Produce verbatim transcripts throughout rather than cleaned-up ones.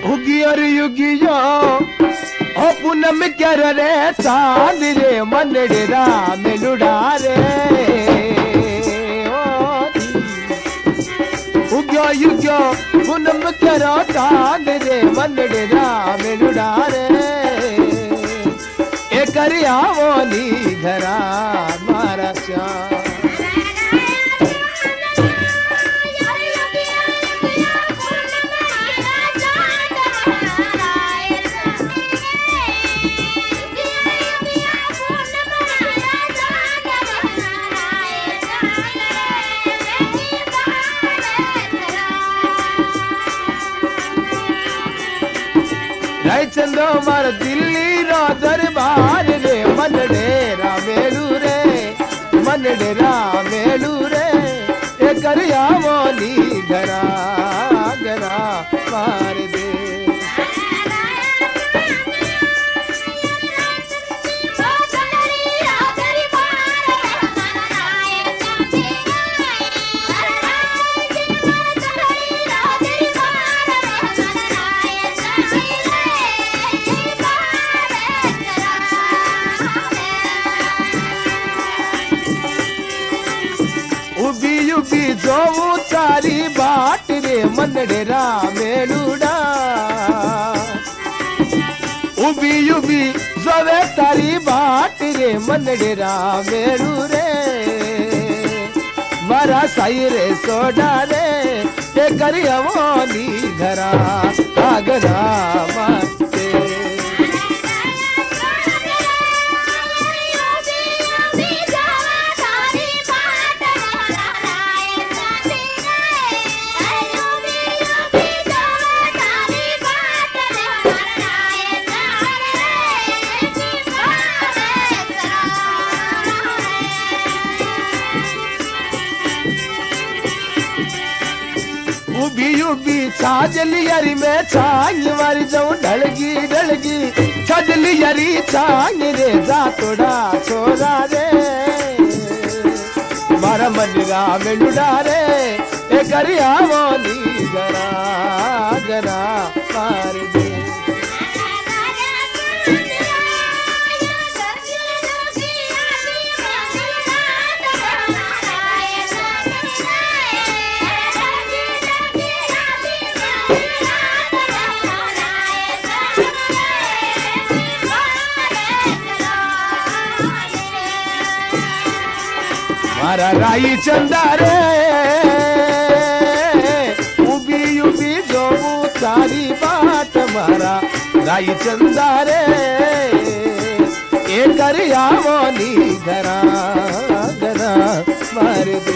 उगी और युगियो ओ पूनम कर रे चांद रे मनडेरा मेलुड़ा रे उग्यो युग्यो पूनम करो चांद रे मनडेरा मेलुड़ा रे ए करिया वो नी घरा मारा श्याम चंदो मार दिल्ली रो दरबार रे मन डेरा मेलू रे मन डेरा मेलू रे ए करिया मोनी घरा घरा मार दे जो तारी बाट रे मनडेरा मेलुड़ा उबी उबी जोवे तारी बाट रे मनडेरा मेलू रे मारा साई रे सोडा रे ते करिया मोनी घरा आगरा माते उबी उबी छाजली यारी में छांग मारी जाऊं ढलगी ढलगी छाजली यारी छांग रे जा तोड़ा छोरा रे मारा मंदिरा में लुड़ा रे ए करिया मोनी गरा गरा मार दे मारा राई चंदा रे उबी उबी जो तारी बाट मारा राई चंदा रे ए करिया मोनी घरा घरा मार दे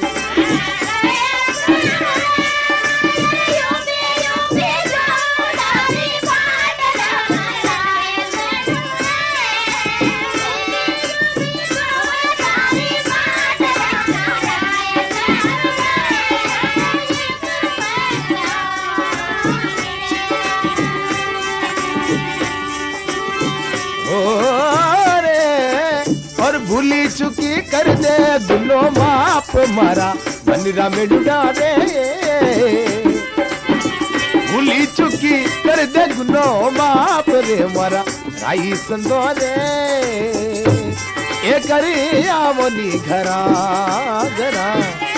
भूली चुकी कर दे दुनो माप मारा बनिरा में डुडा दे भूली चुकी कर दे दुनो माप रे मारा राई संदो दे ए करी आवनी घरा घरा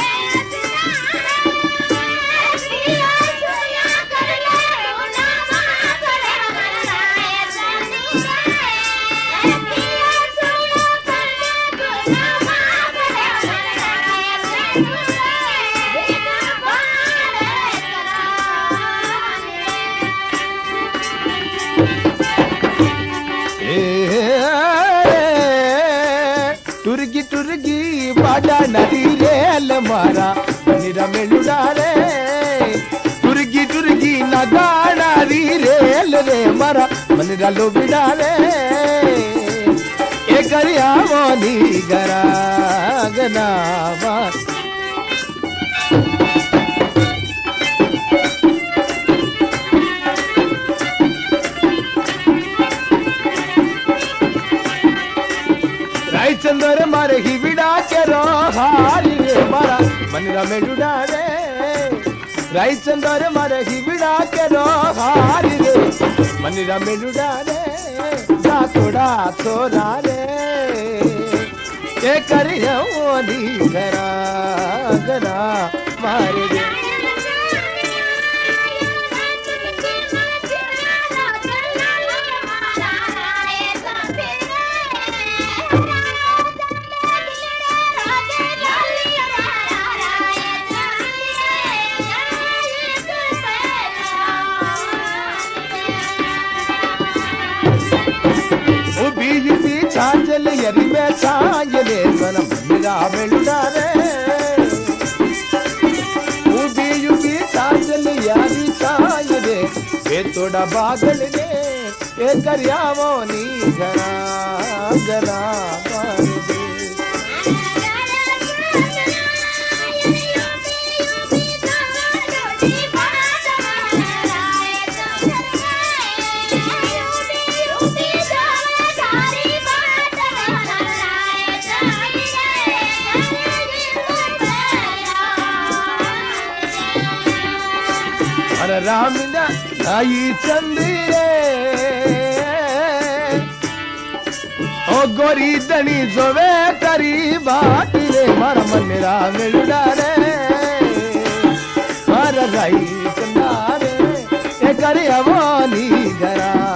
टुरगी टुरगी बाडा नदी रेल मारा निरा में लुड़ा रे टुरगी टुरगी नगाड़ा री रेल रे मारा मनिरा लो बिड़ा रे ए करिया मोनी गरा गना चंदर मारे ही बिड़ा के रो हारी रे मारा मनरा में डुडा रे राई चंदर मारे ही बिड़ा के रो हारी मनीरा मेलुड़ा रे जा थोड़ा छोरा रे ये करिया ओनी घरा घरा मारे रे छांजल यरी में छांजले सन मनीरा मेलुड़ा रे उबी युबी छांजल यारी छांजले ये तोड़ा बागल रे ये करिया मोनी घरा घरा मार दे रामिना आई चंदीरे ओ गोरी दनी जोवे करी बाट रे मार मनीरा मेलुड़ा रे मार राई चंदारे ए करी अवानी घरा